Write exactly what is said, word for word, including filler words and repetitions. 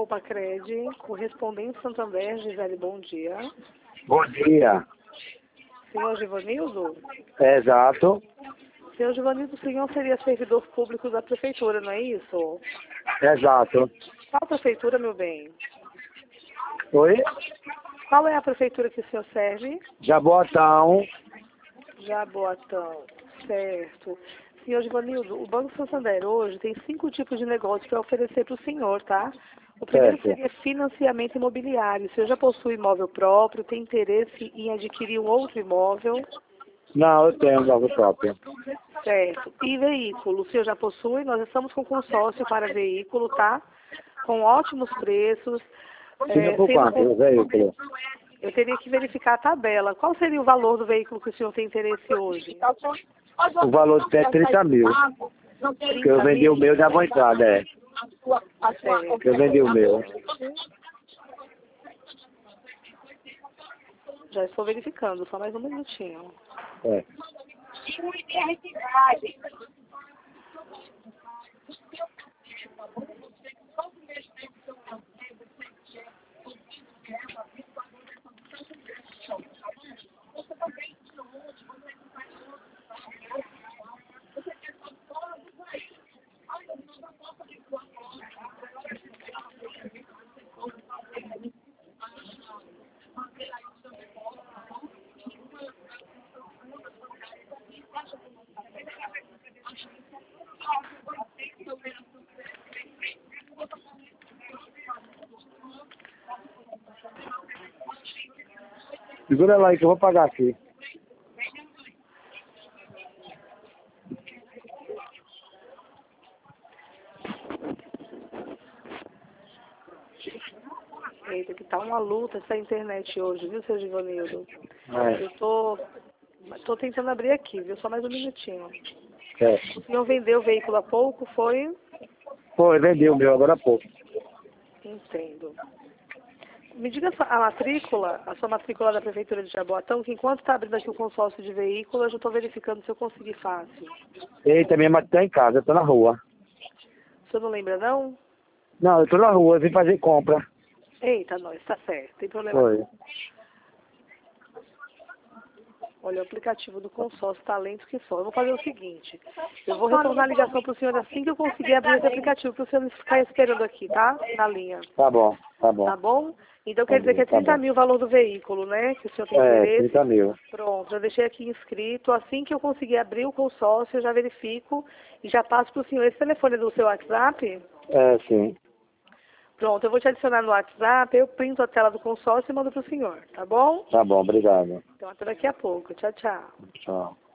Copacred, correspondente Santander, Gisele, bom dia. Bom dia. Senhor Givanildo? É exato. Senhor Givanildo, o senhor seria servidor público da prefeitura, não é isso? É exato. Qual prefeitura, meu bem? Oi? Qual é a prefeitura que o senhor serve? Jaboatão. Jaboatão, certo. Senhor Givanildo, o Banco Santander hoje tem cinco tipos de negócio para oferecer para o senhor, tá? O primeiro Certo. seria financiamento imobiliário. O senhor já possui imóvel próprio, tem interesse em adquirir um outro imóvel? Não, eu tenho um logo próprio. Certo. E veículo? O senhor já possui? Nós estamos com consórcio para veículo, tá? Com ótimos preços. Tinha É, por sendo quanto com- o veículo? Eu teria que verificar a tabela. Qual seria o valor do veículo que o senhor tem interesse hoje? O valor é trinta mil. Porque eu vendi o meu e dava entrada, é. Certo. Eu vendi o meu. Já estou verificando, só mais um minutinho. É. Segura lá aí que eu vou pagar aqui. Eita, que tá uma luta essa internet hoje, viu, seu Givanildo? É. Eu tô, tô tentando abrir aqui, viu? Só mais um minutinho. É. O senhor vendeu o veículo há pouco, foi? Pô, eu vendi o meu agora há pouco. Entendo. Me diga a sua- a matrícula, a sua matrícula da Prefeitura de Jaboatão, que enquanto está abrindo aqui o consórcio de veículo, eu já estou verificando se eu consegui fácil. Eita, minha mãe tá em casa, eu tô na rua. O senhor não lembra, não? Não, eu tô na rua, eu vim fazer compra. Eita, nós, tá certo, tem problema Foi. não. Olha, o aplicativo do consórcio tá lento que só. Eu vou fazer o seguinte, eu vou retornar a ligação para o senhor assim que eu conseguir abrir esse aplicativo, para o senhor não ficar esperando aqui, tá? Na linha. Tá bom, tá bom. Tá bom? Então Tá quer dizer que é bom, tá trinta bom. mil o valor do veículo, né? Que o senhor tem É, interesse. trinta mil. Pronto, já deixei aqui inscrito. Assim que eu conseguir abrir o consórcio, eu já verifico e já passo para o senhor esse telefone do seu WhatsApp. É, sim. Pronto, eu vou te adicionar no WhatsApp, eu printo a tela do consórcio e mando para o senhor, tá bom? Tá bom, obrigado. Então até daqui a pouco. Tchau, tchau. Tchau.